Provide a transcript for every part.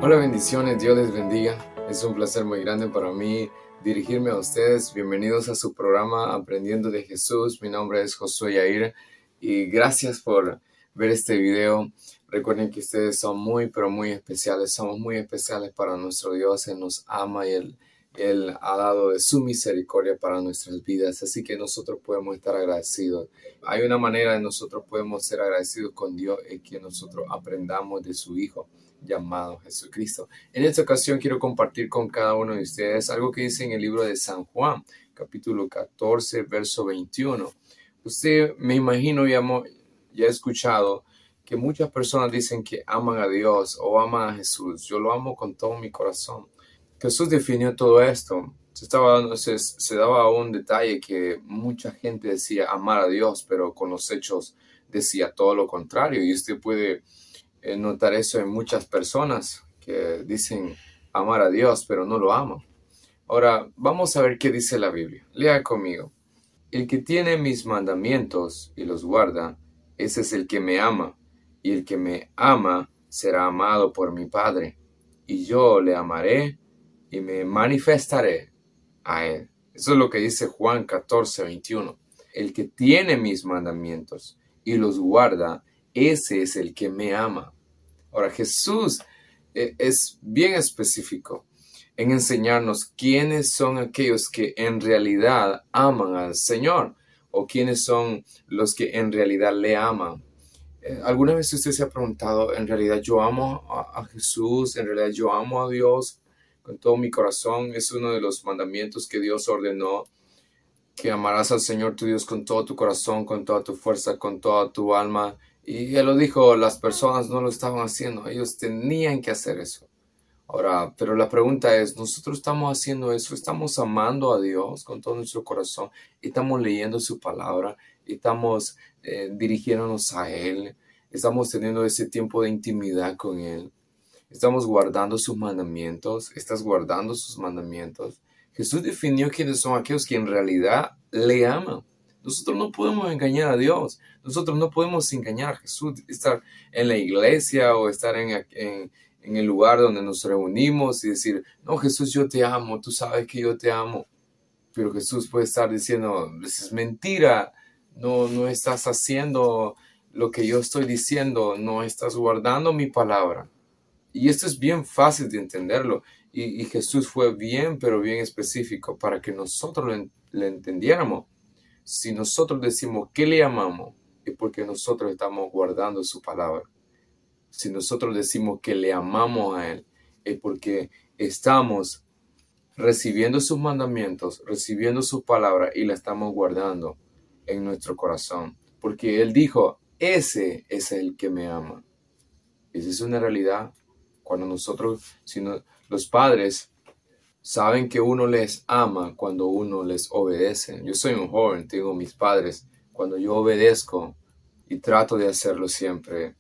Hola, bendiciones, Dios les bendiga. Es un placer muy grande para mí dirigirme a ustedes. Bienvenidos a su programa Aprendiendo de Jesús. Mi nombre es Josué Yair y gracias por ver este video. Recuerden que ustedes son muy, pero muy especiales. Somos muy especiales para nuestro Dios. Él nos ama y Él ha dado de su misericordia para nuestras vidas. Así que nosotros podemos estar agradecidos. Hay una manera en nosotros podemos ser agradecidos con Dios, es que nosotros aprendamos de su Hijo llamado Jesucristo. En esta ocasión quiero compartir con cada uno de ustedes algo que dice en el libro de San Juan, capítulo 14, verso 21. Usted, me imagino, ya ha escuchado que muchas personas dicen que aman a Dios o aman a Jesús. Yo lo amo con todo mi corazón. Jesús definió todo esto. Se daba un detalle que mucha gente decía amar a Dios, pero con los hechos decía todo lo contrario. Y usted puede notar eso en muchas personas que dicen amar a Dios, pero no lo aman. Ahora, vamos a ver qué dice la Biblia. Lea conmigo. El que tiene mis mandamientos y los guarda, ese es el que me ama. Y el que me ama será amado por mi Padre. Y yo le amaré y me manifestaré a él. Eso es lo que dice Juan 14, 21. El que tiene mis mandamientos y los guarda, ese es el que me ama. Ahora, Jesús es bien específico en enseñarnos quiénes son aquellos que en realidad aman al Señor o quiénes son los que en realidad le aman. ¿Alguna vez usted se ha preguntado, en realidad yo amo a Jesús, en realidad yo amo a Dios con todo mi corazón? Es uno de los mandamientos que Dios ordenó, que amarás al Señor tu Dios con todo tu corazón, con toda tu fuerza, con toda tu alma. Y Él lo dijo, las personas no lo estaban haciendo, ellos tenían que hacer eso. Ahora, pero la pregunta es, ¿nosotros estamos haciendo eso? ¿Estamos amando a Dios con todo nuestro corazón? ¿Estamos leyendo su palabra? ¿Estamos dirigiéndonos a Él? ¿Estamos teniendo ese tiempo de intimidad con Él? ¿Estamos guardando sus mandamientos? ¿Estás guardando sus mandamientos? Jesús definió quiénes son aquellos que en realidad le aman. Nosotros no podemos engañar a Dios. Nosotros no podemos engañar a Jesús. Estar en la iglesia o estar en el lugar donde nos reunimos y decir, no, Jesús, yo te amo. Tú sabes que yo te amo. Pero Jesús puede estar diciendo, es mentira. No estás haciendo lo que yo estoy diciendo. No estás guardando mi palabra. Y esto es bien fácil de entenderlo. Y Jesús fue bien, pero bien específico para que nosotros le entendiéramos. Si nosotros decimos que le amamos, es porque nosotros estamos guardando su palabra. Si nosotros decimos que le amamos a Él, es porque estamos recibiendo sus mandamientos, recibiendo su palabra y la estamos guardando en nuestro corazón. Porque Él dijo, ese es el que me ama. Esa es una realidad. Cuando los padres saben que uno les ama cuando uno les obedece. Yo soy un joven, tengo mis padres. Cuando yo obedezco y trato de hacerlo siempre,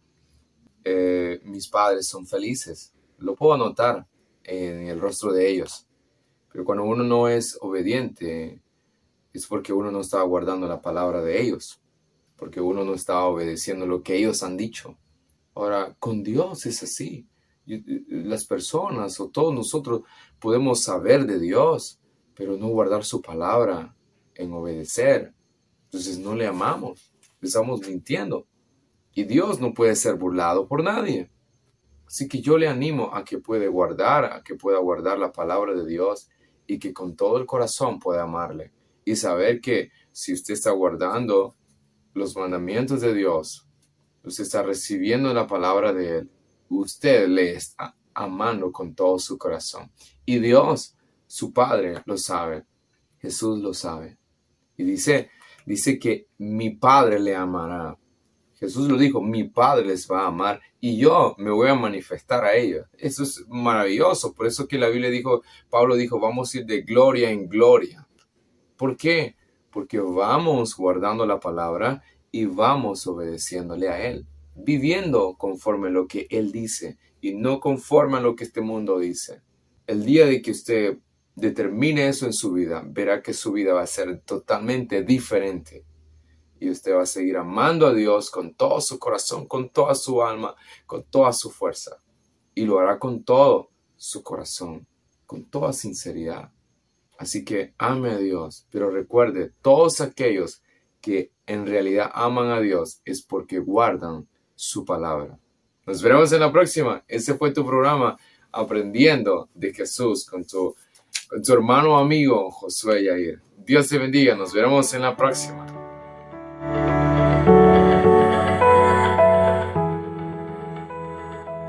mis padres son felices. Lo puedo notar en el rostro de ellos. Pero cuando uno no es obediente, es porque uno no está guardando la palabra de ellos. Porque uno no está obedeciendo lo que ellos han dicho. Ahora, con Dios es así. Las personas o todos nosotros podemos saber de Dios, pero no guardar su palabra en obedecer. Entonces no le amamos, le estamos mintiendo. Y Dios no puede ser burlado por nadie. Así que yo le animo a que pueda guardar la palabra de Dios y que con todo el corazón pueda amarle. Y saber que si usted está guardando los mandamientos de Dios, usted está recibiendo la palabra de Él, usted le está amando con todo su corazón. Y Dios, su Padre, lo sabe. Jesús lo sabe. Y dice que mi Padre le amará. Jesús lo dijo, mi Padre les va a amar y yo me voy a manifestar a ellos. Eso es maravilloso. Por eso que la Biblia dijo, Pablo dijo, vamos a ir de gloria en gloria. ¿Por qué? Porque vamos guardando la palabra y vamos obedeciéndole a Él, viviendo conforme a lo que Él dice y no conforme a lo que este mundo dice. El día de que usted determine eso en su vida, verá que su vida va a ser totalmente diferente. Y usted va a seguir amando a Dios con todo su corazón, con toda su alma, con toda su fuerza. y lo hará con todo su corazón, con toda sinceridad. Así que ame a Dios, pero recuerde, todos aquellos que en realidad aman a Dios es porque guardan su palabra. Nos veremos en la próxima. Ese fue tu programa, Aprendiendo de Jesús, con tu hermano amigo Josué Yair. Dios te bendiga. Nos veremos en la próxima.